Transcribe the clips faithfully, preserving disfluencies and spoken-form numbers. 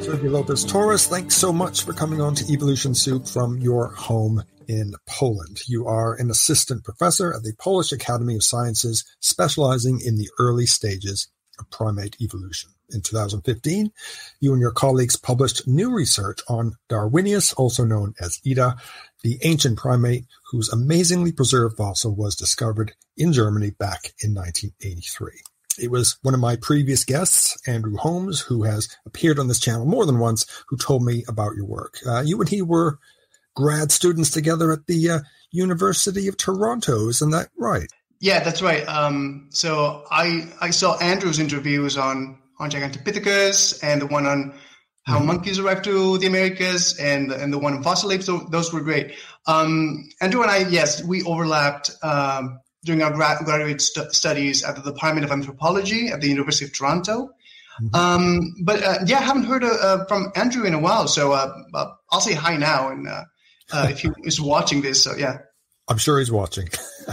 Sergey Lopez-Torres, thanks so much for coming on to Evolution Soup from your home in Poland. You are an assistant professor at the Polish Academy of Sciences, specializing in the early stages of primate evolution. In two thousand fifteen, you and your colleagues published new research on Darwinius, also known as Ida, the ancient primate whose amazingly preserved fossil was discovered in Germany back in nineteen eighty-three. It was one of my previous guests, Andrew Holmes, who has appeared on this channel more than once, who told me about your work. Uh, you and he were grad students together at the uh, University of Toronto, isn't that right? Yeah, that's right. Um, so I I saw Andrew's interviews on, on Gigantopithecus and the one on how mm-hmm. monkeys arrived to the Americas and, and the one on fossil apes. So those were great. Um, Andrew and I, yes, we overlapped um, during our grad, graduate st- studies at the Department of Anthropology at the University of Toronto. Mm-hmm. Um, but uh, yeah, I haven't heard uh, uh, from Andrew in a while, so uh, uh, I'll say hi now, and uh, uh, if he is watching this, so yeah. I'm sure he's watching.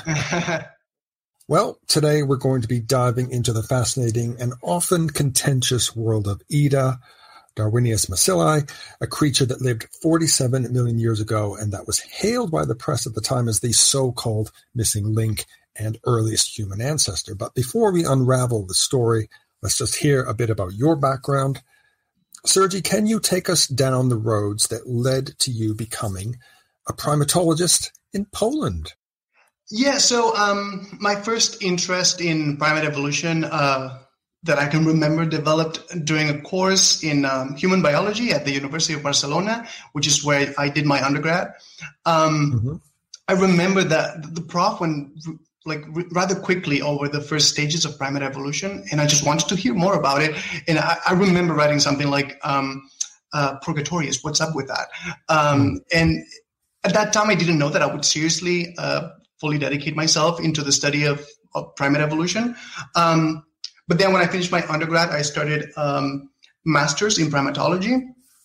Well, today we're going to be diving into the fascinating and often contentious world of Ida, Darwinius macilli, a creature that lived forty-seven million years ago and that was hailed by the press at the time as the so-called missing link and earliest human ancestor. But before we unravel the story, let's just hear a bit about your background. Sergey, can you take us down the roads that led to you becoming a primatologist in Poland? Yeah, so um, my first interest in primate evolution uh, that I can remember developed during a course in um, human biology at the University of Barcelona, which is where I did my undergrad. Um, mm-hmm. I remember that the prof went like rather quickly over the first stages of primate evolution, and I just wanted to hear more about it. And I, I remember writing something like um, uh, Purgatorius, what's up with that? Um, mm-hmm. And at that time, I didn't know that I would seriously uh, fully dedicate myself into the study of, of primate evolution. Um, but then when I finished my undergrad, I started um, master's in primatology.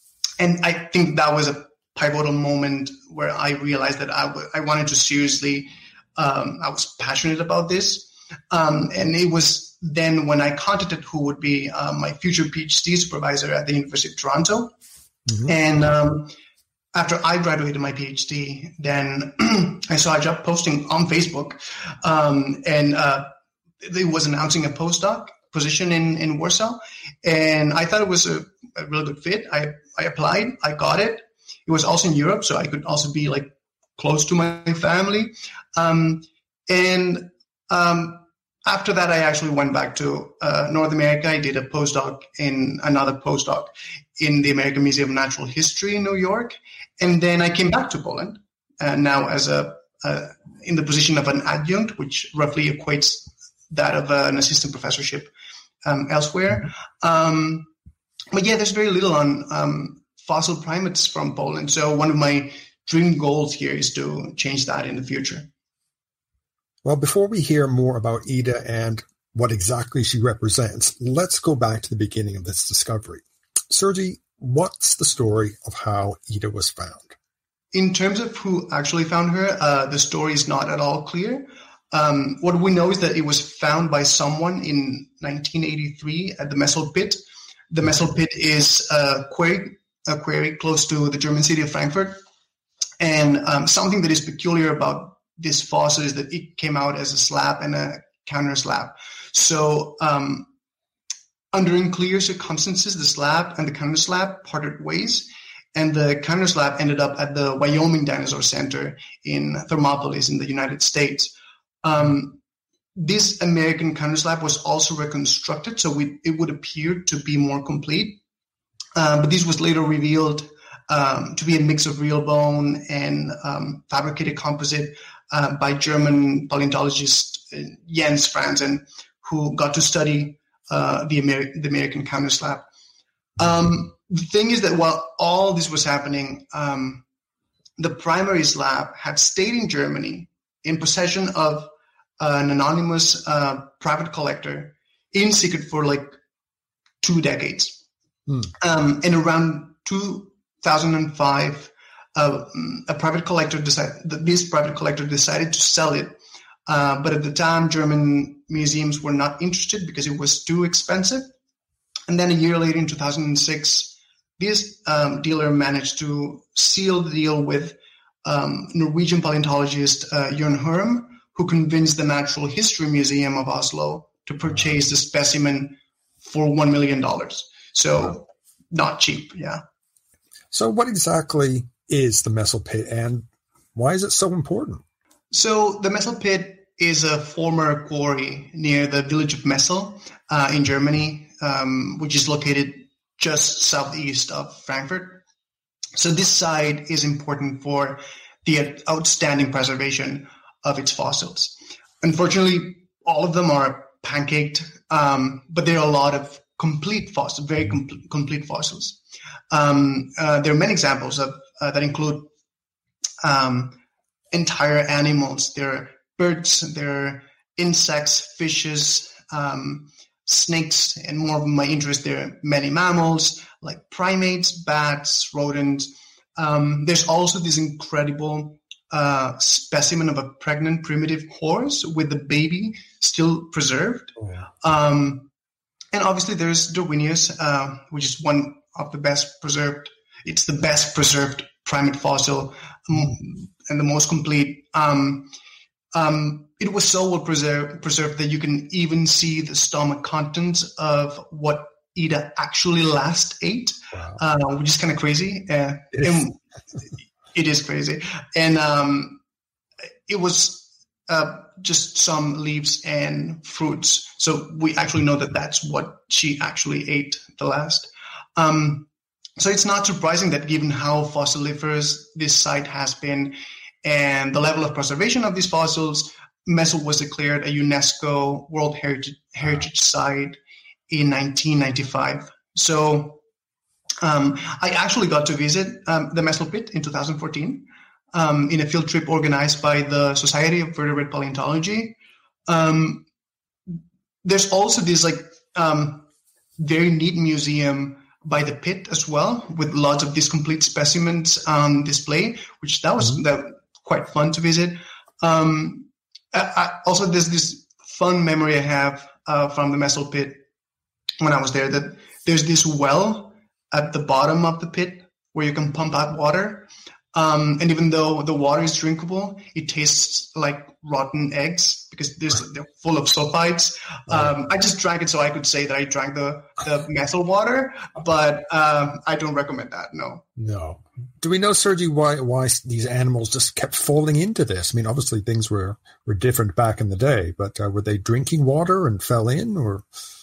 And I think that was a pivotal moment where I realized that I, w- I wanted to seriously, um, I was passionate about this. Um, and it was then when I contacted who would be uh, my future PhD supervisor at the University of Toronto. Mm-hmm. And um, after I graduated my PhD, then I saw a job posting on Facebook, um, and uh, it was announcing a postdoc position in, in Warsaw. And I thought it was a, a really good fit. I, I applied, I got it. It was also in Europe, so I could also be like close to my family. Um, and um, after that, I actually went back to uh, North America. I did a postdoc in another postdoc in the American Museum of Natural History in New York. And then I came back to Poland, uh, now as a uh, in the position of an adjunct, which roughly equates that of uh, an assistant professorship um, elsewhere. Um, but yeah, there's very little on um, fossil primates from Poland. So one of my dream goals here is to change that in the future. Well, before we hear more about Ida and what exactly she represents, let's go back to the beginning of this discovery. Sergey, what's the story of how Ida was found? In terms of who actually found her, uh, the story is not at all clear. Um, what we know is that it was found by someone in nineteen eighty-three at the Messel Pit. The Messel Pit is a quarry, a quarry close to the German city of Frankfurt. And um, something that is peculiar about this fossil is that it came out as a slab and a counter slab. So um, under unclear circumstances, the slab and the counter slab parted ways, and the counter slab ended up at the Wyoming Dinosaur Center in Thermopolis in the United States. Um, this American counter slab was also reconstructed, so we, it would appear to be more complete. Uh, but this was later revealed um, to be a mix of real bone and um, fabricated composite uh, by German paleontologist uh, Jens Franzen, who got to study uh, the, Amer- the American counter slab. Um, the thing is that while all this was happening, um, the primary slab had stayed in Germany in possession of uh, an anonymous uh, private collector in secret for like two decades. Hmm. Um, and around two thousand five, uh, a private collector decided, this private collector decided to sell it. Uh, but at the time, German museums were not interested because it was too expensive. And then a year later, in two thousand six, this um, dealer managed to seal the deal with um, Norwegian paleontologist uh, Jørn Hurm, who convinced the Natural History Museum of Oslo to purchase the specimen for one million dollars. So not cheap, yeah. So what exactly is the Messel Pit, and why is it so important? So the Messel Pit is a former quarry near the village of Messel uh, in Germany, um, which is located just southeast of Frankfurt. So this site is important for the outstanding preservation of its fossils. Unfortunately, all of them are pancaked, um, but there are a lot of complete fossils, very com- complete fossils. Um, uh, there are many examples of uh, that include um, entire animals. There are birds, there are insects, fishes, um, snakes, and more of my interest, there are many mammals like primates, bats, rodents. Um, there's also this incredible uh, specimen of a pregnant primitive horse with the baby still preserved. Oh, yeah. Um, and obviously there's Darwinius, uh, which is one of the best preserved. It's the best preserved primate fossil um, and the most complete. Um, um, it was so well preserved, preserved that you can even see the stomach contents of what Ida actually last ate, wow. uh, which is kind of crazy. Uh, it, is. it is crazy. And um, it was uh, just some leaves and fruits. So we actually know that that's what she actually ate the last. Um, so it's not surprising that given how fossiliferous this site has been and the level of preservation of these fossils, Messel was declared a UNESCO World Heritage, Heritage Site in nineteen ninety-five. So um, I actually got to visit um, the Messel Pit in two thousand fourteen um, in a field trip organized by the Society of Vertebrate Paleontology. Um, there's also this like um, very neat museum by the pit as well, with lots of these complete specimens on display, which that was mm-hmm. that quite fun to visit. Um, I, I, also, there's this fun memory I have uh, from the Messel Pit when I was there, that there's this well at the bottom of the pit where you can pump out water. Um, and even though the water is drinkable, it tastes like rotten eggs because there's, they're full of sulfides. Um, I just drank it so I could say that I drank the, the methyl water, but um, I don't recommend that, no. No. Do we know, Sergi, why why these animals just kept falling into this? I mean, obviously things were, were different back in the day, but uh, were they drinking water and fell in, or...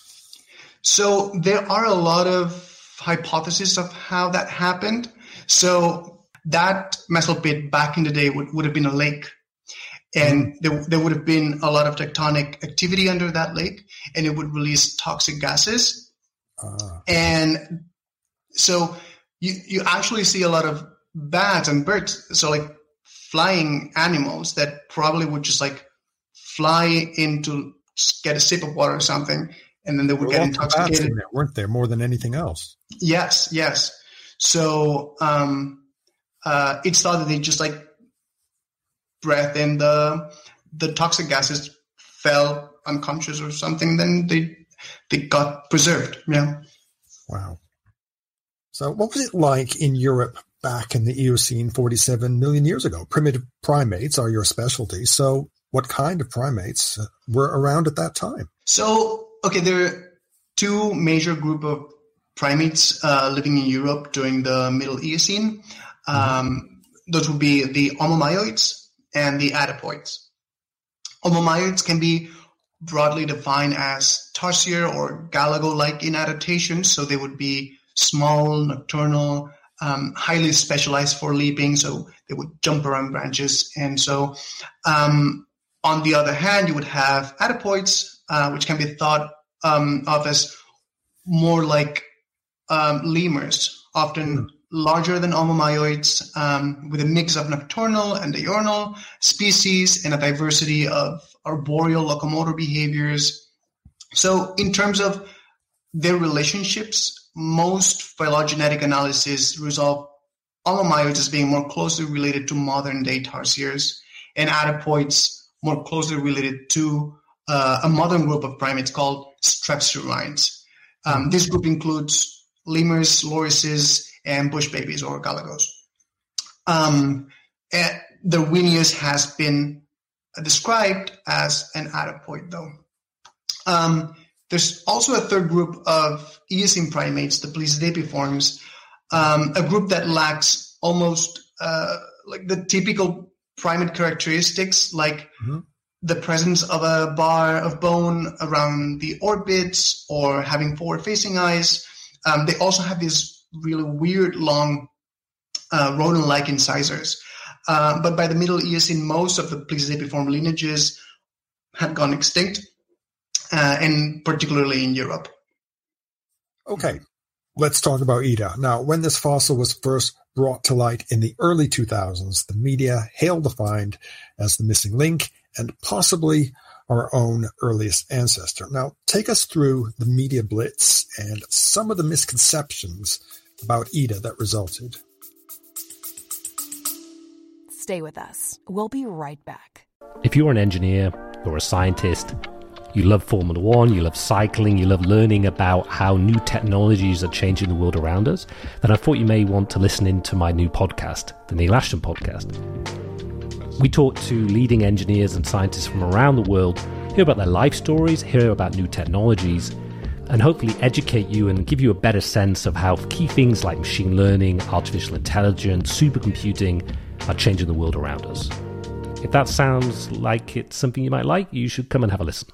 So there are a lot of hypotheses of how that happened. So that Messel Pit back in the day would, would have been a lake. And mm. there, there would have been a lot of tectonic activity under that lake, and it would release toxic gases. Uh. And so you, you actually see a lot of bats and birds, so like flying animals that probably would just like fly in to get a sip of water or something. And then they would get intoxicated. There, weren't there, more than anything else? Yes, yes. So um, uh, it's thought that they just like breathed in the the toxic gases, fell unconscious or something. Then they they got preserved. Yeah. Wow. So what was it like in Europe back in the Eocene forty-seven million years ago? Primitive primates are your specialty. So what kind of primates were around at that time? So. Okay, there are two major group of primates uh, living in Europe during the Middle Eocene. Um, mm-hmm. Those would be the Omomyoids and the Adipoids. Omomyoids can be broadly defined as tarsier or Galago-like in adaptation, so they would be small, nocturnal, um, highly specialized for leaping, so they would jump around branches. And so um, on the other hand, you would have Adipoids, Uh, which can be thought um, of as more like um, lemurs, often mm. larger than Omomyoids, um, with a mix of nocturnal and diurnal species and a diversity of arboreal locomotor behaviors. So in terms of their relationships, most phylogenetic analysis resolve Omomyoids as being more closely related to modern-day tarsiers, and Adipoids more closely related to Uh, a modern group of primates called strepsirrhines. Um, this group includes lemurs, lorises, and bush babies or galagos. Um, Darwinius has been described as an adepoid, though. Um, there's also a third group of Eocene primates, the Plesidapiforms, um, a group that lacks almost uh, like the typical primate characteristics, like mm-hmm. the presence of a bar of bone around the orbits or having forward-facing eyes. Um, they also have these really weird, long, uh, rodent-like incisors. Uh, but by the Middle Eocene, most of the Plesidapiform lineages had gone extinct, uh, and particularly in Europe. Okay, let's talk about Ida. Now, when this fossil was first brought to light in the early two thousands, the media hailed the find as the missing link and possibly our own earliest ancestor. Now, take us through the media blitz and some of the misconceptions about Ida that resulted. Stay with us. We'll be right back. If you're an engineer or a scientist, you love Formula One, you love cycling, you love learning about how new technologies are changing the world around us, then I thought you may want to listen into my new podcast, the Neil Ashton Podcast. We talk to leading engineers and scientists from around the world, hear about their life stories, hear about new technologies, and hopefully educate you and give you a better sense of how key things like machine learning, artificial intelligence, supercomputing are changing the world around us. If that sounds like it's something you might like, you should come and have a listen.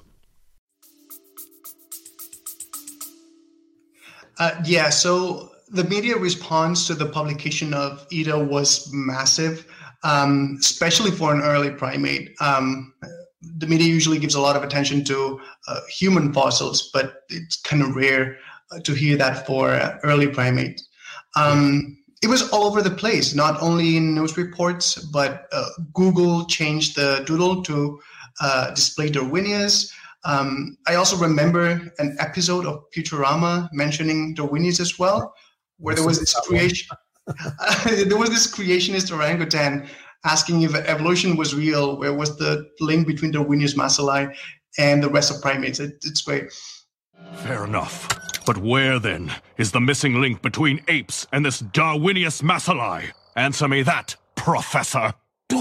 Uh, yeah, so the media response to the publication of Ida was massive, um, especially for an early primate. Um, the media usually gives a lot of attention to uh, human fossils, but it's kind of rare uh, to hear that for uh, early primates. Um, it was all over the place, not only in news reports, but uh, Google changed the doodle to uh, display Darwinius. Um, I also remember an episode of Futurama mentioning Darwinius as well, where there was this creation, there was this creationist orangutan asking if evolution was real, where was the link between Darwinius maselli and the rest of primates. It, it's great. Fair enough. But where, then, is the missing link between apes and this Darwinius maselli? Answer me that, Professor.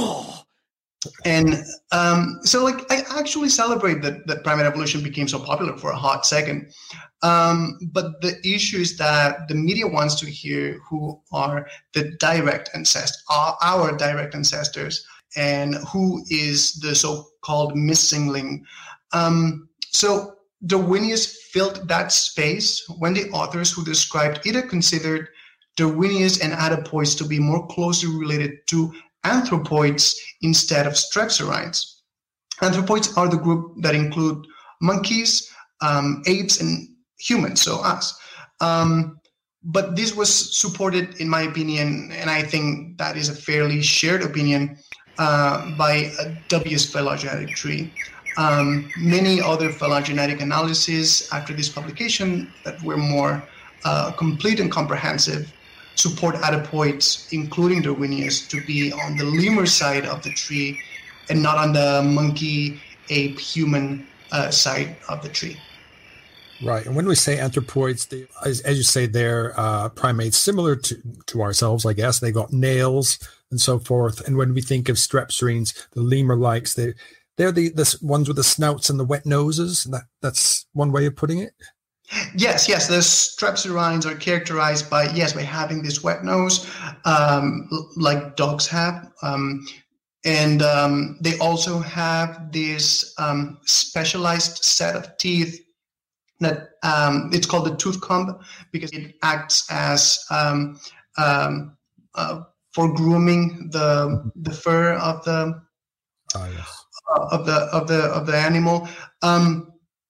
And um, so, like, I actually celebrate that, that primate evolution became so popular for a hot second. Um, but the issue is that the media wants to hear who are the direct ancestors, our, our direct ancestors, and who is the so-called missing link. Um, so Darwinius filled that space when the authors who described Ida considered Darwinius and adepoids to be more closely related to anthropoids instead of strepsirrhines. Anthropoids are the group that include monkeys, um, apes, and humans, so us. Um, but this was supported, in my opinion, and I think that is a fairly shared opinion, uh, by a W S phylogenetic tree. Um, many other phylogenetic analyses after this publication that were more uh, complete and comprehensive support adepoids, including Darwinius, to be on the lemur side of the tree and not on the monkey, ape, human uh, side of the tree. Right. And when we say anthropoids, they, as, as you say, they're uh, primates similar to, to ourselves, I guess. They got nails and so forth. And when we think of strepsirrhines, the lemur-likes, they, they're the, the ones with the snouts and the wet noses. That, that's one way of putting it? Yes, yes. The strepsirrhines are characterized by, yes, by having this wet nose, um, like dogs have. Um, and um, they also have this um, specialized set of teeth that um, it's called the tooth comb because it acts as um, um, uh, for grooming the the fur of the oh, yes. uh, of the of the of the animal. Um,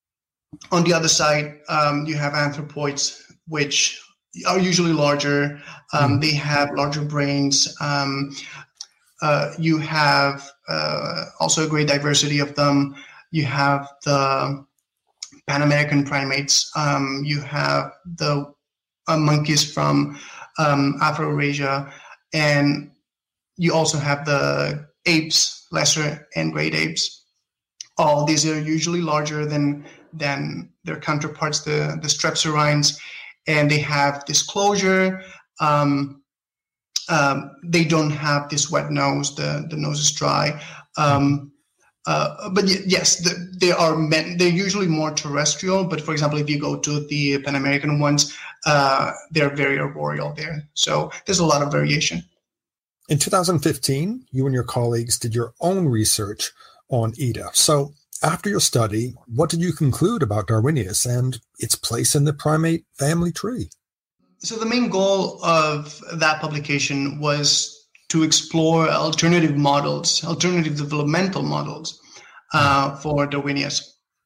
on the other side, um, you have anthropoids, which are usually larger. Um, mm. They have larger brains. Um, uh, you have uh, also a great diversity of them. You have the Pan American primates. Um, you have the uh, monkeys from um, Afro-Eurasia, and you also have the apes, lesser and great apes. All these are usually larger than than their counterparts, the the strepsirrhines, and they have disclosure. Um, um, they don't have this wet nose. The, the nose is dry. Um, uh, but y- yes, the, they are meant, they're usually more terrestrial. But for example, if you go to the Pan American ones, uh, they're very arboreal there. So there's a lot of variation. In two thousand fifteen, you and your colleagues did your own research on Ida. So after your study, what did you conclude about Darwinius and its place in the primate family tree? So the main goal of that publication was to explore alternative models, alternative developmental models uh, for Darwinius.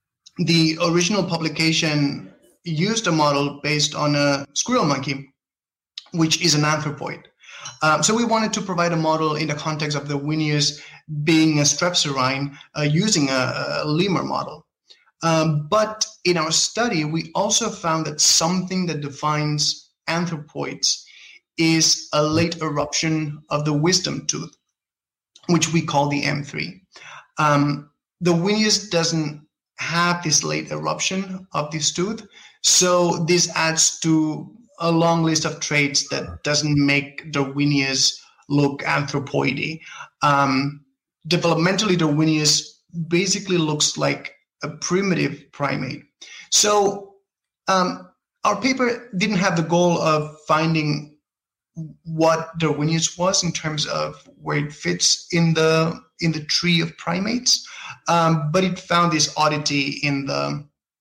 The original publication used a model based on a squirrel monkey, which is an anthropoid. Um, so we wanted to provide a model in the context of Darwinius being a strepsirrhine uh, using a, a lemur model. Um, but in our study, we also found that something that defines anthropoids is a late eruption of the wisdom tooth, which we call the M three. Um, Darwinius doesn't have this late eruption of this tooth, so this adds to a long list of traits that doesn't make Darwinius look anthropoidy. Um, developmentally, Darwinius basically looks like a primitive primate. So um, our paper didn't have the goal of finding what Darwinius was in terms of where it fits in the in the tree of primates, um, but it found this oddity in the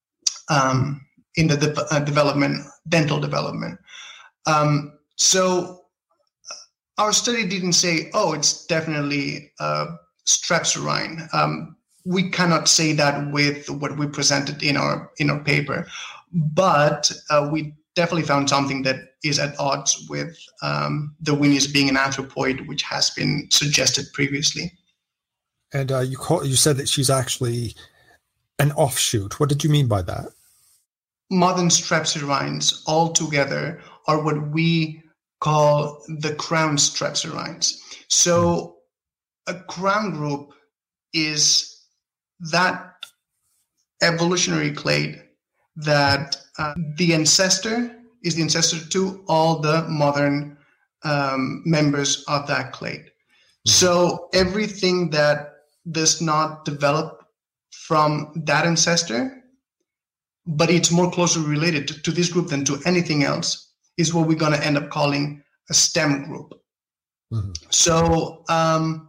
um, in the de- uh, development, dental development. Um, so our study didn't say, oh, it's definitely uh, strepsirrhine. Um, we cannot say that with what we presented in our in our paper, but uh, we definitely found something that is at odds with um, Darwinius being an anthropoid, which has been suggested previously. And uh, you call, you said that she's actually an offshoot. What did you mean by that? Modern strepsirrhines altogether are what we call the crown strepsirrhines. So a crown group is that evolutionary clade that uh, the ancestor is the ancestor to all the modern um, members of that clade. Mm-hmm. So everything that does not develop from that ancestor, but it's more closely related to, to this group than to anything else, is what we're going to end up calling a stem group. Mm-hmm. So um,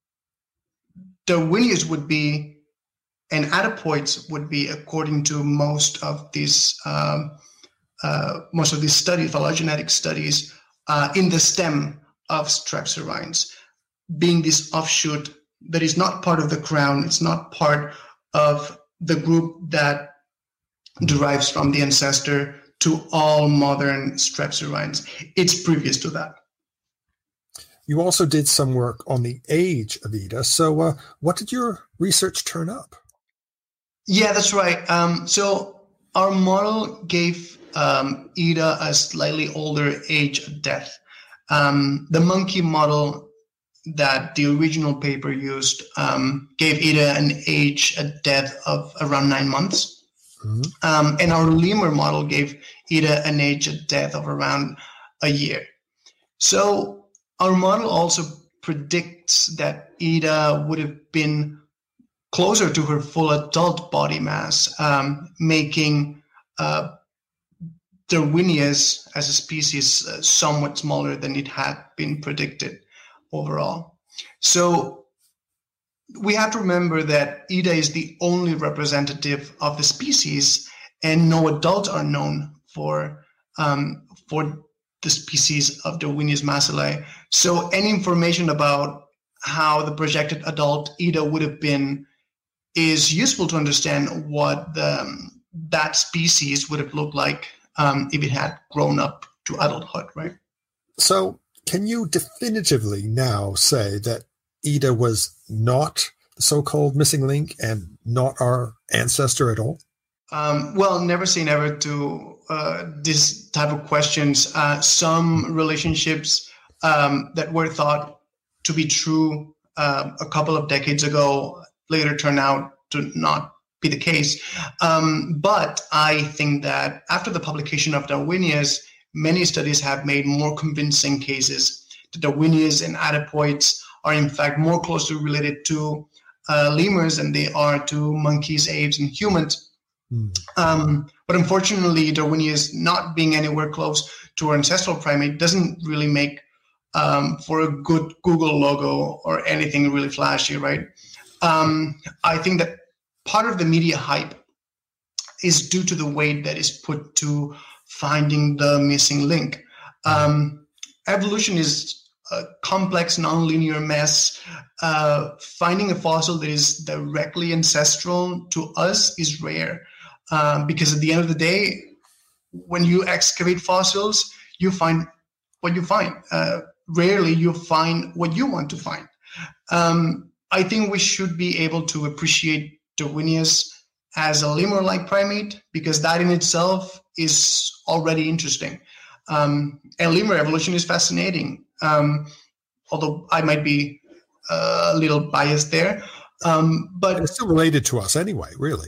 Darwinius would be, and adipoids would be, according to most of these um, uh, most of these studies, phylogenetic studies, uh, in the stem of strepsirrhines, being this offshoot that is not part of the crown. It's not part of the group that derives from the ancestor to all modern strepsirrhines. It's previous to that. You also did some work on the age of Ida. So uh, what did your research turn up? Yeah, that's right. Um, so our model gave um, Ida a slightly older age of death. Um, the monkey model that the original paper used um, gave Ida an age at death of around nine months. Mm-hmm. Um, and our lemur model gave Ida an age at death of around a year. So our model also predicts that Ida would have been closer to her full adult body mass, um, making uh, Darwinius as a species uh, somewhat smaller than it had been predicted overall. So we have to remember that Ida is the only representative of the species, and no adults are known for um, for the species of Darwinius massilae. So any information about how the projected adult Ida would have been is useful to understand what the, um, that species would have looked like um, if it had grown up to adulthood, right? So can you definitively now say that Ida was not the so-called missing link and not our ancestor at all? Um, well, never say never to uh, this type of questions. Uh, some relationships um, that were thought to be true uh, a couple of decades ago later turn out to not be the case. Um, but I think that after the publication of Darwinius, many studies have made more convincing cases that Darwinius and Adipoids are in fact more closely related to uh, lemurs than they are to monkeys, apes, and humans. Mm. Um, but unfortunately, Darwinius not being anywhere close to our ancestral primate doesn't really make um, for a good Google logo or anything really flashy, right? Um, I think that part of the media hype is due to the weight that is put to finding the missing link. Um, evolution is a complex, non-linear mess. Uh, finding a fossil that is directly ancestral to us is rare, um, because at the end of the day, when you excavate fossils, you find what you find. Uh, rarely you find what you want to find. Um, I think we should be able to appreciate Darwinius as a lemur-like primate, because that in itself is already interesting. Um, and lemur evolution is fascinating, um, although I might be uh, a little biased there. Um, but and it's still related to us anyway, really.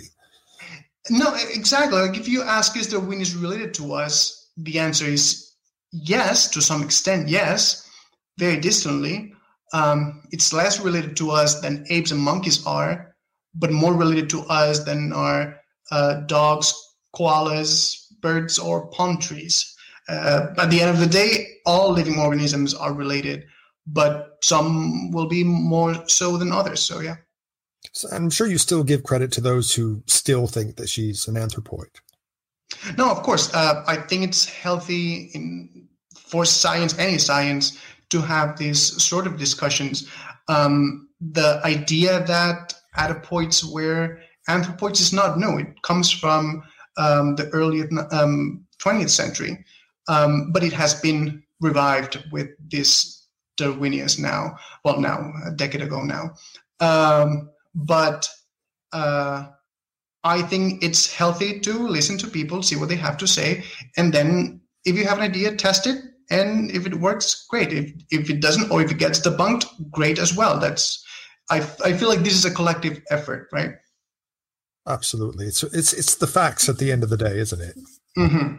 No, exactly. Like if you ask, is Darwinius related to us? The answer is yes, to some extent, yes, very distantly. Um, it's less related to us than apes and monkeys are, but more related to us than are uh, dogs, koalas, birds, or palm trees. Uh, at the end of the day, all living organisms are related, but some will be more so than others. So, yeah. So I'm sure you still give credit to those who still think that she's an anthropoid. No, of course. Uh, I think it's healthy in, for science, any science, to have these sort of discussions. Um, the idea that adipoids were anthropoids is not new. It comes from um, the early um, twentieth century, um, but it has been revived with this Darwinius now. Well, now, a decade ago now. Um, but uh, I think it's healthy to listen to people, see what they have to say, and then if you have an idea, test it. And if it works, great. If if it doesn't, or if it gets debunked, great as well. That's I I feel like this is a collective effort, right? Absolutely. It's it's it's the facts at the end of the day, isn't it? Mm-hmm.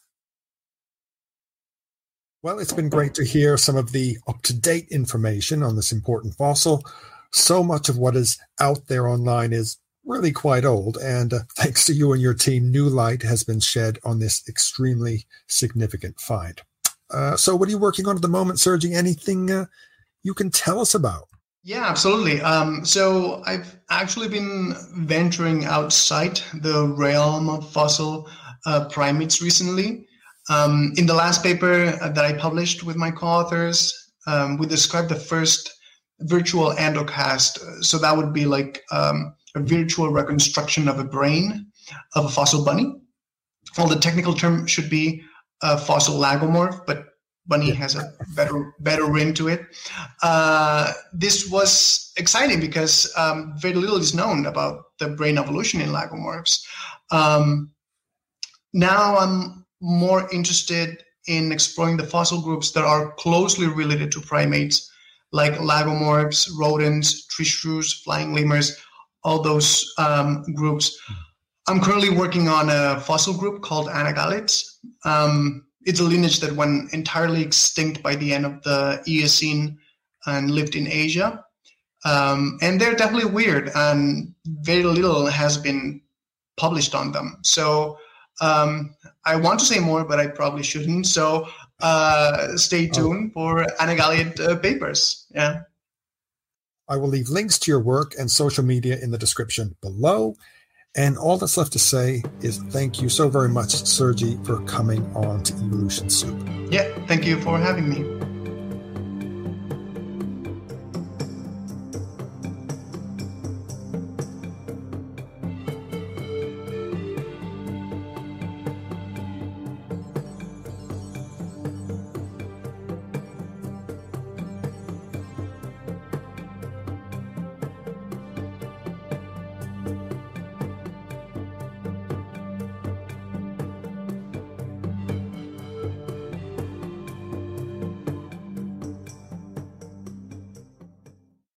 Well, it's been great to hear some of the up-to-date information on this important fossil. So much of what is out there online is really quite old, and uh, thanks to you and your team, new light has been shed on this extremely significant find. Uh, so what are you working on at the moment, Sergi? Anything uh, you can tell us about? Yeah, absolutely. Um, so I've actually been venturing outside the realm of fossil uh, primates recently. Um, in the last paper that I published with my co-authors, um, we described the first virtual endocast. So that would be like um, a virtual reconstruction of a brain of a fossil bunny. Well, the technical term should be a fossil lagomorph, but bunny has a better better ring to it. Uh, this was exciting because um, very little is known about the brain evolution in lagomorphs. Um, now I'm more interested in exploring the fossil groups that are closely related to primates, like lagomorphs, rodents, tree shrews, flying lemurs, all those um, groups. I'm currently working on a fossil group called Anagalids. Um, it's a lineage that went entirely extinct by the end of the Eocene and lived in Asia. Um, and they're definitely weird, and very little has been published on them. So um, I want to say more, but I probably shouldn't. So uh, stay tuned oh. for Anagalid uh, papers. Yeah. I will leave links to your work and social media in the description below. And all that's left to say is thank you so very much, Sergi, for coming on to Evolution Soup. Yeah, thank you for having me.